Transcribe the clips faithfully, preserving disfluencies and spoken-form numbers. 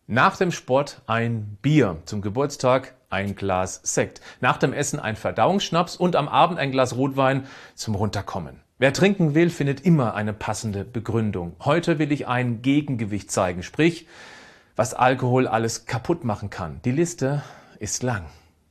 Nach dem Sport ein Bier, zum Geburtstag ein Glas Sekt, nach dem Essen ein Verdauungsschnaps und am Abend ein Glas Rotwein zum Runterkommen. Wer trinken will, findet immer eine passende Begründung. Heute will ich ein Gegengewicht zeigen, sprich, was Alkohol alles kaputt machen kann. Die Liste ist lang.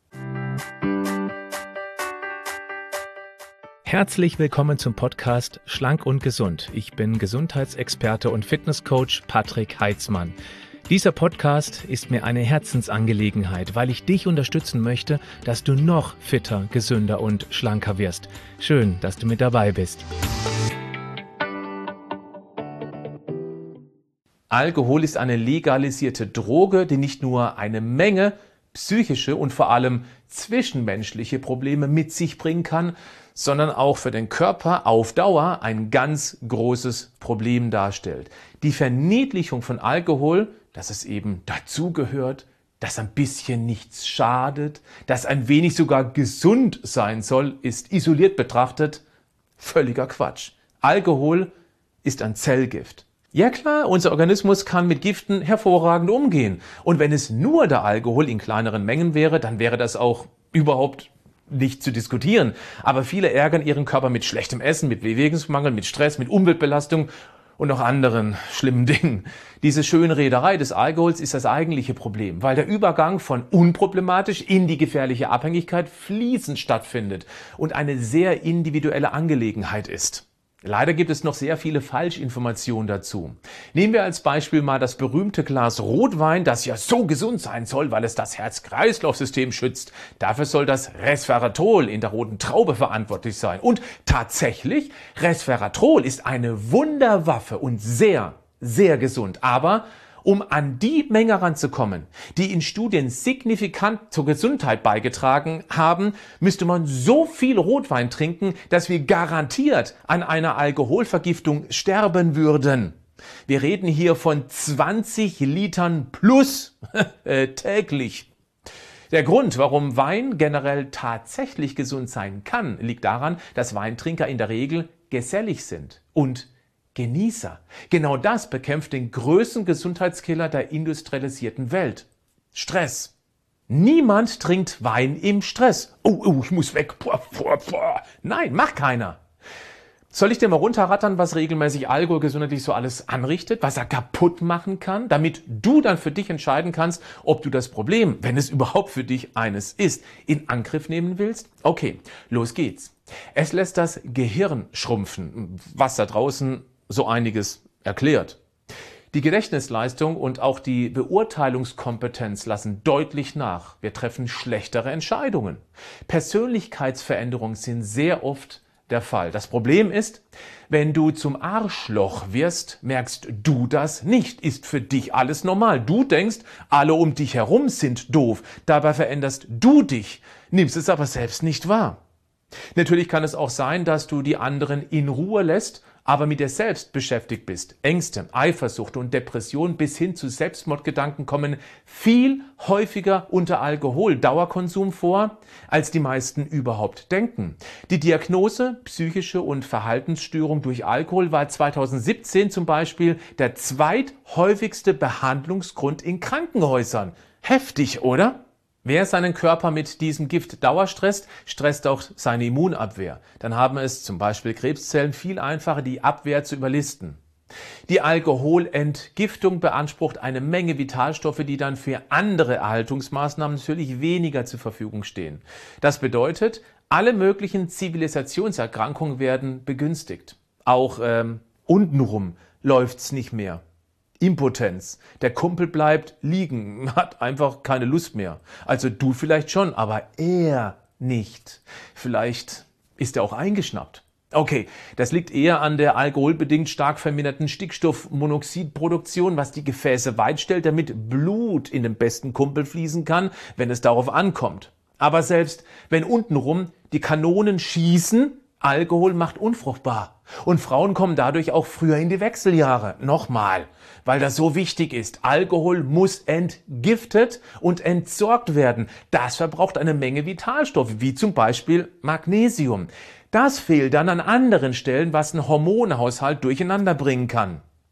Herzlich willkommen zum Podcast Schlank und Gesund. Ich bin Gesundheitsexperte und Fitnesscoach Patrick Heitzmann. Dieser Podcast ist mir eine Herzensangelegenheit, weil ich dich unterstützen möchte, dass du noch fitter, gesünder und schlanker wirst. Schön, dass du mit dabei bist. Alkohol ist eine legalisierte Droge, die nicht nur eine Menge psychische und vor allem zwischenmenschliche Probleme mit sich bringen kann, sondern auch für den Körper auf Dauer ein ganz großes Problem darstellt. Die Verniedlichung von Alkohol, dass es eben dazugehört, dass ein bisschen nichts schadet, dass ein wenig sogar gesund sein soll, ist isoliert betrachtet völliger Quatsch. Alkohol ist ein Zellgift. Ja klar, unser Organismus kann mit Giften hervorragend umgehen. Und wenn es nur der Alkohol in kleineren Mengen wäre, dann wäre das auch überhaupt nicht zu diskutieren. Aber viele ärgern ihren Körper mit schlechtem Essen, mit Bewegungsmangel, mit Stress, mit Umweltbelastung und noch anderen schlimmen Dingen. Diese Schönrederei des Alkohols ist das eigentliche Problem, weil der Übergang von unproblematisch in die gefährliche Abhängigkeit fließend stattfindet und eine sehr individuelle Angelegenheit ist. Leider gibt es noch sehr viele Falschinformationen dazu. Nehmen wir als Beispiel mal das berühmte Glas Rotwein, das ja so gesund sein soll, weil es das Herz-Kreislauf-System schützt. Dafür soll das Resveratrol in der roten Traube verantwortlich sein. Und tatsächlich, Resveratrol ist eine Wunderwaffe und sehr, sehr gesund. Aber um an die Menge ranzukommen, die in Studien signifikant zur Gesundheit beigetragen haben, müsste man so viel Rotwein trinken, dass wir garantiert an einer Alkoholvergiftung sterben würden. Wir reden hier von zwanzig Litern plus äh, täglich. Der Grund, warum Wein generell tatsächlich gesund sein kann, liegt daran, dass Weintrinker in der Regel gesellig sind und Genießer. Genau das bekämpft den größten Gesundheitskiller der industrialisierten Welt. Stress. Niemand trinkt Wein im Stress. Oh, oh, ich muss weg. Boah, boah, boah. Nein, macht keiner. Soll ich dir mal runterrattern, was regelmäßig Alkohol gesundheitlich so alles anrichtet, was er kaputt machen kann, damit du dann für dich entscheiden kannst, ob du das Problem, wenn es überhaupt für dich eines ist, in Angriff nehmen willst? Okay, los geht's. Es lässt das Gehirn schrumpfen, was da draußen so einiges erklärt. Die Gedächtnisleistung und auch die Beurteilungskompetenz lassen deutlich nach. Wir treffen schlechtere Entscheidungen. Persönlichkeitsveränderungen sind sehr oft der Fall. Das Problem ist, wenn du zum Arschloch wirst, merkst du das nicht. Ist für dich alles normal. Du denkst, alle um dich herum sind doof. Dabei veränderst du dich, nimmst es aber selbst nicht wahr. Natürlich kann es auch sein, dass du die anderen in Ruhe lässt, aber mit dir selbst beschäftigt bist. Ängste, Eifersucht und Depression bis hin zu Selbstmordgedanken kommen viel häufiger unter Alkohol-Dauerkonsum vor, als die meisten überhaupt denken. Die Diagnose psychische und Verhaltensstörung durch Alkohol war zweitausendsiebzehn zum Beispiel der zweithäufigste Behandlungsgrund in Krankenhäusern. Heftig, oder? Wer seinen Körper mit diesem Gift dauerstresst, stresst auch seine Immunabwehr. Dann haben es zum Beispiel Krebszellen viel einfacher, die Abwehr zu überlisten. Die Alkoholentgiftung beansprucht eine Menge Vitalstoffe, die dann für andere Erhaltungsmaßnahmen natürlich weniger zur Verfügung stehen. Das bedeutet, alle möglichen Zivilisationserkrankungen werden begünstigt. Auch ähm, untenrum läuft's nicht mehr. Impotenz. Der Kumpel bleibt liegen, hat einfach keine Lust mehr. Also du vielleicht schon, aber er nicht. Vielleicht ist er auch eingeschnappt. Okay, das liegt eher an der alkoholbedingt stark verminderten Stickstoffmonoxidproduktion, was die Gefäße weit stellt, damit Blut in den besten Kumpel fließen kann, wenn es darauf ankommt. Aber selbst wenn untenrum die Kanonen schießen, Alkohol macht unfruchtbar. Und Frauen kommen dadurch auch früher in die Wechseljahre. Nochmal, weil das so wichtig ist. Alkohol muss entgiftet und entsorgt werden. Das verbraucht eine Menge Vitalstoffe, wie zum Beispiel Magnesium. Das fehlt dann an anderen Stellen, was einen Hormonhaushalt durcheinander bringen kann.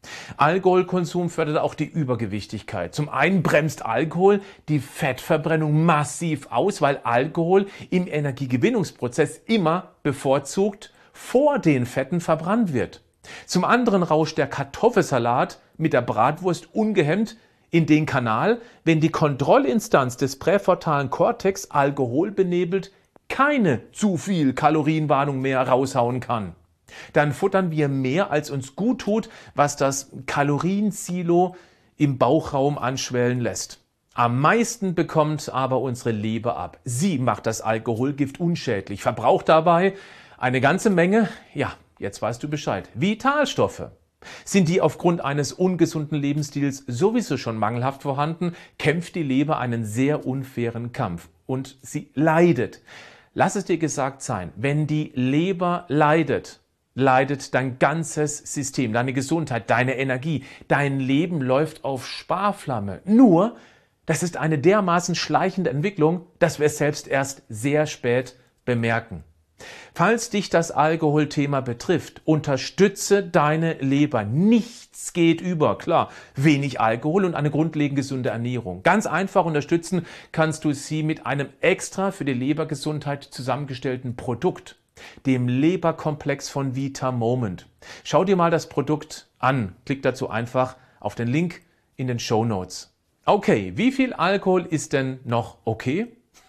Alkoholkonsum fördert auch die Übergewichtigkeit. Zum einen bremst Alkohol die Fettverbrennung massiv aus, weil Alkohol im Energiegewinnungsprozess immer bevorzugt vor den Fetten verbrannt wird. Zum anderen rauscht der Kartoffelsalat mit der Bratwurst ungehemmt in den Kanal, wenn die Kontrollinstanz des präfrontalen Kortex alkoholbenebelt keine zu viel Kalorienwarnung mehr raushauen kann. Dann futtern wir mehr, als uns gut tut, was das Kaloriensilo im Bauchraum anschwellen lässt. Am meisten bekommt aber unsere Leber ab. Sie macht das Alkoholgift unschädlich, verbraucht dabei eine ganze Menge, ja, jetzt weißt du Bescheid, Vitalstoffe. Sind die aufgrund eines ungesunden Lebensstils sowieso schon mangelhaft vorhanden, kämpft die Leber einen sehr unfairen Kampf und sie leidet. Lass es dir gesagt sein, wenn die Leber leidet, leidet dein ganzes System, deine Gesundheit, deine Energie, dein Leben läuft auf Sparflamme. Nur, das ist eine dermaßen schleichende Entwicklung, dass wir es selbst erst sehr spät bemerken. Falls dich das Alkoholthema betrifft, unterstütze deine Leber. Nichts geht über, klar, wenig Alkohol und eine grundlegend gesunde Ernährung. Ganz einfach unterstützen kannst du sie mit einem extra für die Lebergesundheit zusammengestellten Produkt, dem Leberkomplex von Vita-Moment. Schau dir mal das Produkt an. Klick dazu einfach auf den Link in den Shownotes. Okay, wie viel Alkohol ist denn noch okay?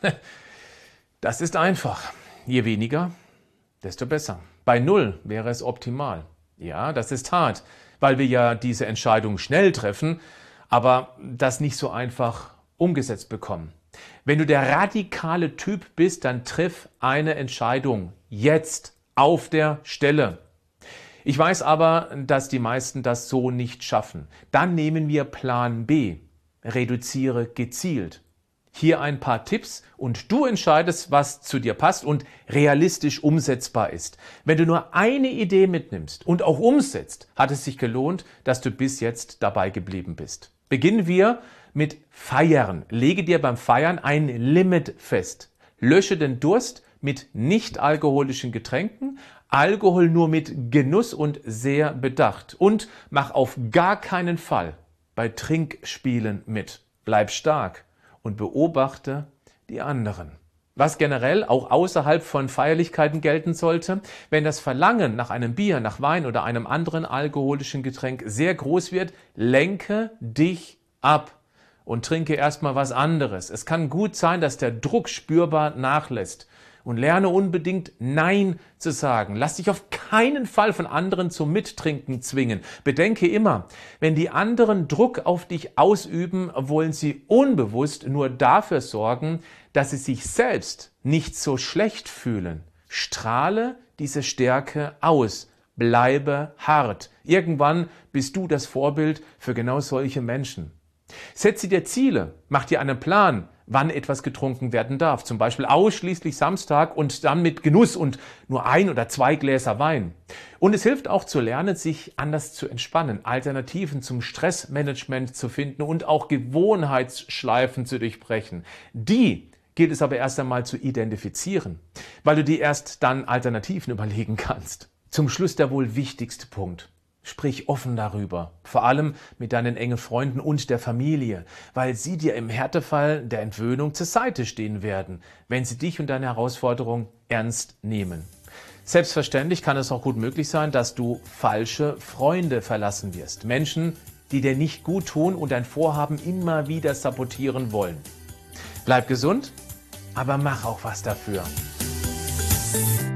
Das ist einfach. Je weniger, desto besser. Bei null wäre es optimal. Ja, das ist hart, weil wir ja diese Entscheidung schnell treffen, aber das nicht so einfach umgesetzt bekommen. Wenn du der radikale Typ bist, dann triff eine Entscheidung jetzt auf der Stelle. Ich weiß aber, dass die meisten das so nicht schaffen. Dann nehmen wir Plan B. Reduziere gezielt. Hier ein paar Tipps und du entscheidest, was zu dir passt und realistisch umsetzbar ist. Wenn du nur eine Idee mitnimmst und auch umsetzt, hat es sich gelohnt, dass du bis jetzt dabei geblieben bist. Beginnen wir mit Feiern. Lege dir beim Feiern ein Limit fest. Lösche den Durst mit nicht alkoholischen Getränken, Alkohol nur mit Genuss und sehr bedacht. Und mach auf gar keinen Fall bei Trinkspielen mit. Bleib stark und beobachte die anderen. Was generell auch außerhalb von Feierlichkeiten gelten sollte, wenn das Verlangen nach einem Bier, nach Wein oder einem anderen alkoholischen Getränk sehr groß wird, lenke dich ab und trinke erstmal was anderes. Es kann gut sein, dass der Druck spürbar nachlässt. Und lerne unbedingt Nein zu sagen. Lass dich auf keinen Fall von anderen zum Mittrinken zwingen. Bedenke immer, wenn die anderen Druck auf dich ausüben, wollen sie unbewusst nur dafür sorgen, dass sie sich selbst nicht so schlecht fühlen. Strahle diese Stärke aus. Bleibe hart. Irgendwann bist du das Vorbild für genau solche Menschen. Setze dir Ziele. Mach dir einen Plan, wann etwas getrunken werden darf. Zum Beispiel ausschließlich Samstag und dann mit Genuss und nur ein oder zwei Gläser Wein. Und es hilft auch zu lernen, sich anders zu entspannen, Alternativen zum Stressmanagement zu finden und auch Gewohnheitsschleifen zu durchbrechen. Die gilt es aber erst einmal zu identifizieren, weil du dir erst dann Alternativen überlegen kannst. Zum Schluss der wohl wichtigste Punkt. Sprich offen darüber, vor allem mit deinen engen Freunden und der Familie, weil sie dir im Härtefall der Entwöhnung zur Seite stehen werden, wenn sie dich und deine Herausforderung ernst nehmen. Selbstverständlich kann es auch gut möglich sein, dass du falsche Freunde verlassen wirst. Menschen, die dir nicht gut tun und dein Vorhaben immer wieder sabotieren wollen. Bleib gesund, aber mach auch was dafür.